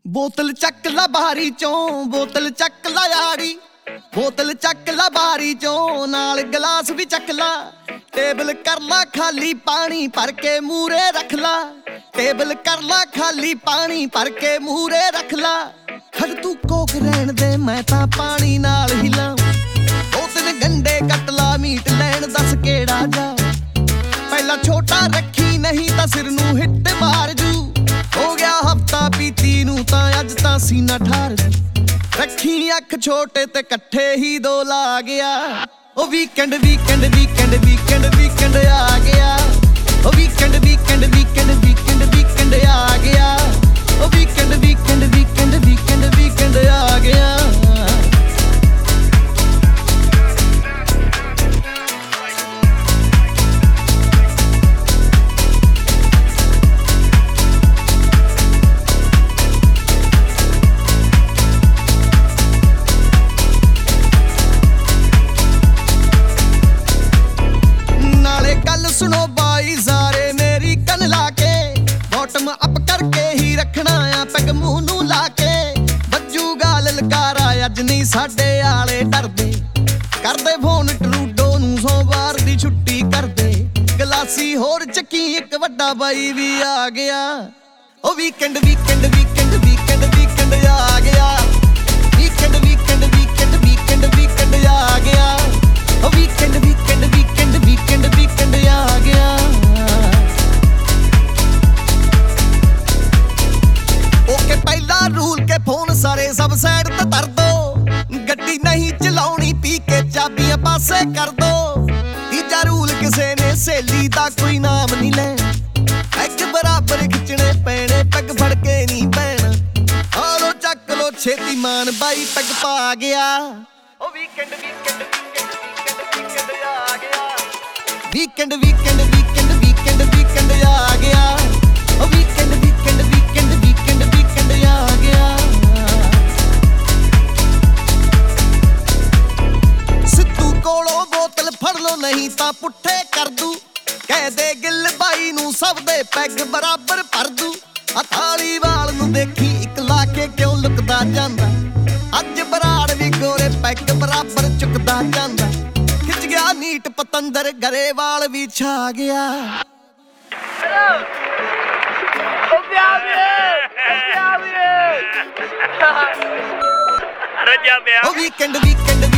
बोतल चक ला बारी चों, बोतल चक ला यारी, बोतल चक ला बारी चों, नाल गिलास भी चक ला। टेबल कर ला खाली, पानी भर के मूरे रख ला। टेबल कर ला खाली, पानी भर के मूरे रख ला। खड़ तू कोक रहन दे, मैं तां पानी नाल हिलां। दो तीन गंडे कट ला, मीट लैन दस केड़ा जा। पहला छोटा रखी, नहीं तां सिर नूं हिट मार जू। हो गया हफ्ता पीती नूं तां अज तां सीना ठार जू। रखी अख छोटे ते कट्ठे ही दो ला गया। Oh weekend weekend weekend weekend weekend आ गया। Oh weekend weekend weekend weekend weekend आ गया। Oh weekend weekend weekend weekend weekend आ गया। सुनो बाई सारे मेरी कन लाके, बॉटम अप करके ही रखना आ पैग मूंह नूं लाके। बज्जूगा ललकारा अज नहीं साडे आले डरदे। करदे फोन ट्रूडो नूं सोमवार दी छुट्टी करदे। गलासी होर चकी एक वड्डा बाई भी आ गया। Oh weekend weekend weekend weekend weekend आ गया। Weekend weekend weekend weekend weekend आ गया। Oh weekend weekend weekend weekend weekend आ गया। ओके पहला रूल के फोन सारे सब साइड ते धर दो। गड्डी नहीं चलाउणी, पी के चाबियां पासे कर दो। तीजा रूल किसे ने सहेली दा कोई नाम नहीं ले। पैग बराबर खिचने पैने, पैग फड़ के नहीं पैना। आलो चक लो छेती मान बाई पैग पा गया। Oh weekend weekend weekend weekend weekend weekend weekend आ गया। Oh weekend weekend weekend weekend weekend आ गया। सिद्धू कोलों बोतल फड़ लो, नहीं तां पुट्ठे कर दू। कह दे गिल बाई नूं सब दे पैग बराबर भर दू। थाली वाल नूं देखी इक ला के क्यों लुकदा जांदा। अज बराड़ भी गोरे पैग बराबर चुकदा जांदा। खिच गया नीट पतंदर, गरेवाल भी छा गया। Oh weekend weekend